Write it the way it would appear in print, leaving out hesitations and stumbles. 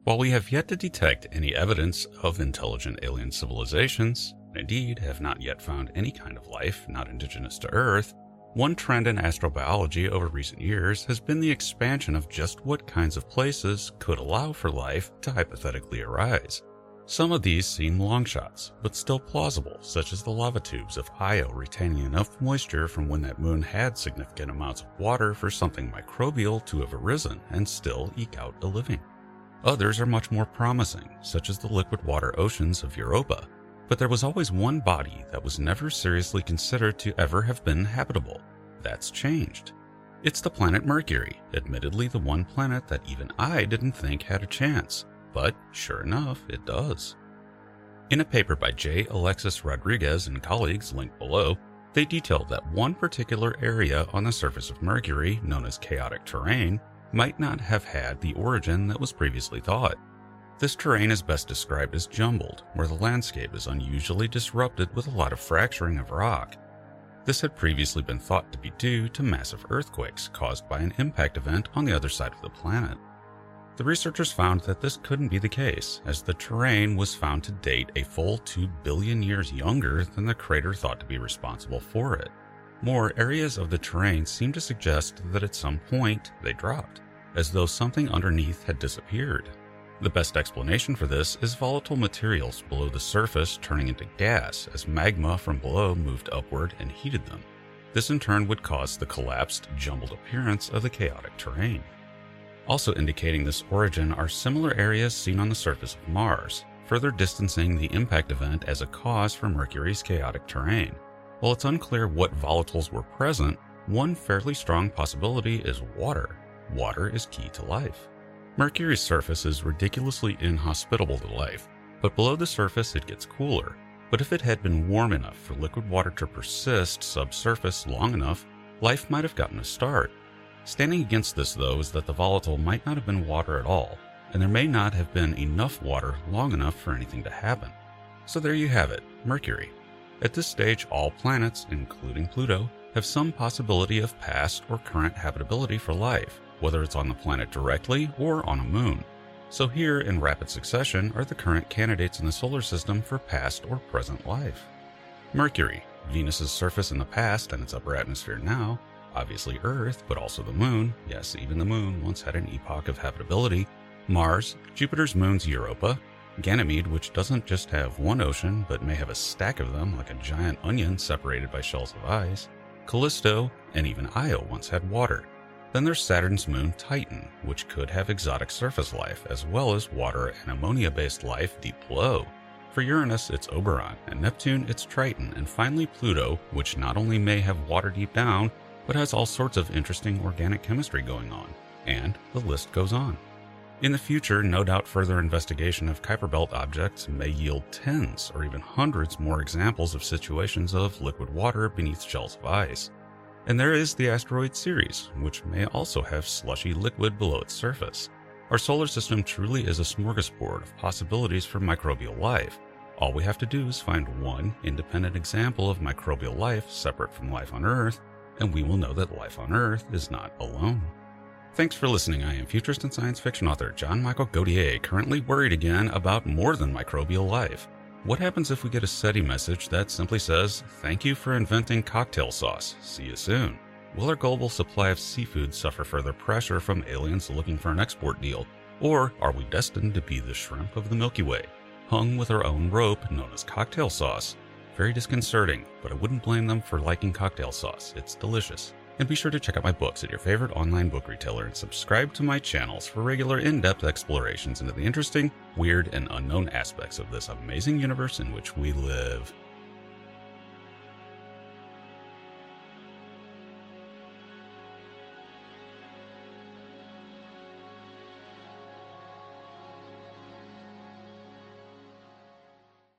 While we have yet to detect any evidence of intelligent alien civilizations, and indeed have not yet found any kind of life not indigenous to Earth, one trend in astrobiology over recent years has been the expansion of just what kinds of places could allow for life to hypothetically arise. Some of these seem long shots, but still plausible, such as the lava tubes of Io retaining enough moisture from when that moon had significant amounts of water for something microbial to have arisen and still eke out a living. Others are much more promising, such as the liquid water oceans of Europa, but there was always one body that was never seriously considered to ever have been habitable. That's changed. It's the planet Mercury, admittedly the one planet that even I didn't think had a chance. But sure enough, it does. In a paper by J. Alexis Rodriguez and colleagues linked below, they detailed that one particular area on the surface of Mercury, known as chaotic terrain, might not have had the origin that was previously thought. This terrain is best described as jumbled, where the landscape is unusually disrupted with a lot of fracturing of rock. This had previously been thought to be due to massive earthquakes caused by an impact event on the other side of the planet. The researchers found that this couldn't be the case, as the terrain was found to date a full 2 billion years younger than the crater thought to be responsible for it. More areas of the terrain seem to suggest that at some point they dropped, as though something underneath had disappeared. The best explanation for this is volatile materials below the surface turning into gas as magma from below moved upward and heated them. This in turn would cause the collapsed, jumbled appearance of the chaotic terrain. Also indicating this origin are similar areas seen on the surface of Mars, further distancing the impact event as a cause for Mercury's chaotic terrain. While it's unclear what volatiles were present, one fairly strong possibility is water. Water is key to life. Mercury's surface is ridiculously inhospitable to life, but below the surface it gets cooler. But if it had been warm enough for liquid water to persist subsurface long enough, life might have gotten a start. Standing against this, though, is that the volatile might not have been water at all, and there may not have been enough water long enough for anything to happen. So there you have it, Mercury. At this stage, all planets, including Pluto, have some possibility of past or current habitability for life, whether it's on the planet directly or on a moon. So here, in rapid succession, are the current candidates in the solar system for past or present life. Mercury, Venus's surface in the past and its upper atmosphere now, obviously Earth, but also the Moon. Yes, even the Moon once had an epoch of habitability. Mars, Jupiter's moons Europa. Ganymede, which doesn't just have one ocean, but may have a stack of them like a giant onion separated by shells of ice. Callisto, and even Io once had water. Then there's Saturn's moon Titan, which could have exotic surface life, as well as water and ammonia-based life deep below. For Uranus, it's Oberon, and Neptune, it's Triton, and finally Pluto, which not only may have water deep down, but has all sorts of interesting organic chemistry going on, and the list goes on. In the future, no doubt further investigation of Kuiper Belt objects may yield tens or even hundreds more examples of situations of liquid water beneath shells of ice. And there is the asteroid Ceres, which may also have slushy liquid below its surface. Our solar system truly is a smorgasbord of possibilities for microbial life. All we have to do is find one independent example of microbial life separate from life on Earth, and we will know that life on Earth is not alone. Thanks for listening. I am futurist and science fiction author John Michael Godier, currently worried again about more than microbial life. What happens if we get a SETI message that simply says, "Thank you for inventing cocktail sauce. See you soon"? Will our global supply of seafood suffer further pressure from aliens looking for an export deal? Or are we destined to be the shrimp of the Milky Way, hung with our own rope known as cocktail sauce? Very disconcerting, but I wouldn't blame them for liking cocktail sauce. It's delicious. And be sure to check out my books at your favorite online book retailer and subscribe to my channels for regular in-depth explorations into the interesting, weird, and unknown aspects of this amazing universe in which we live.